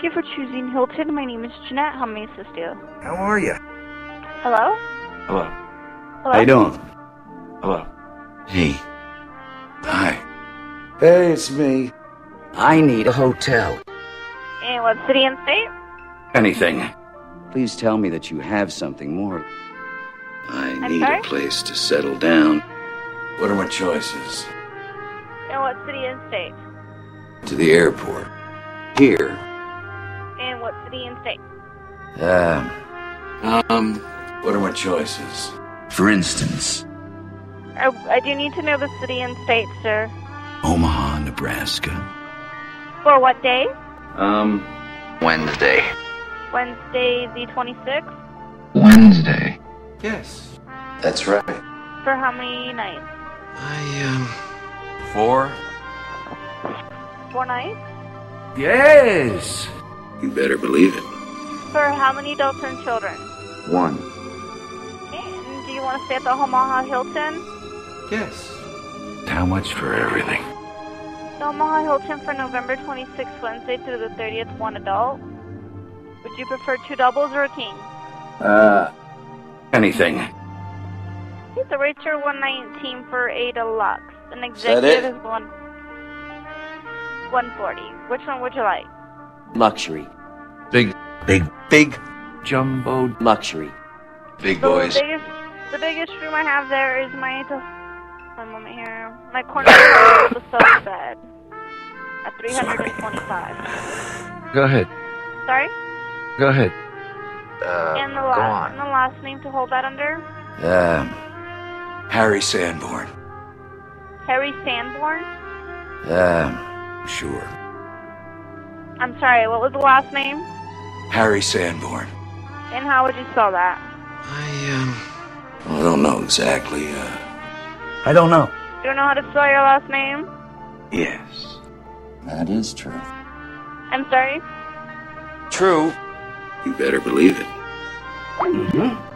Thank you for choosing Hilton. My name is Jeanette. How may I assist you? How are you? Hello? Hello. Hello? How you doing? Hello. Hey. Hi. Hey, it's me. I need a hotel. And what city and state? Anything. Please tell me that you have something more. I need sorry? a place to settle down. What are my choices? And what city and state? To the airport. Here. And what city and state? What are my choices? For instance, I do need to know the city and state, sir. Omaha, Nebraska. For what day? Wednesday. Wednesday the 26th? Wednesday. Yes. That's right. For how many nights? 4? 4 nights? Yes. You better believe it. For how many adults and children? 1. Okay, and do you want to stay at the Omaha Hilton? Yes. How much for everything? The Omaha Hilton for November 26th, Wednesday through the 30th, 1 adult. Would you prefer 2 doubles or a king? Anything. Okay, the rates are $119 for a deluxe. An that executive it? is 140. Which one would you like? Luxury. Big jumbo Luxury. big So boys. the biggest room I have there is my one moment here. My corner is the sofa bed at $325. Go ahead. Sorry? Go ahead. And the last name to hold that under? Harry Sanborn. Harry Sanborn? Sure. I'm sorry, what was the last name? Harry Sanborn. And how would you spell that? I don't know exactly. I don't know. You don't know how to spell your last name? Yes. That is true. I'm sorry? True. You better believe it. Mm-hmm.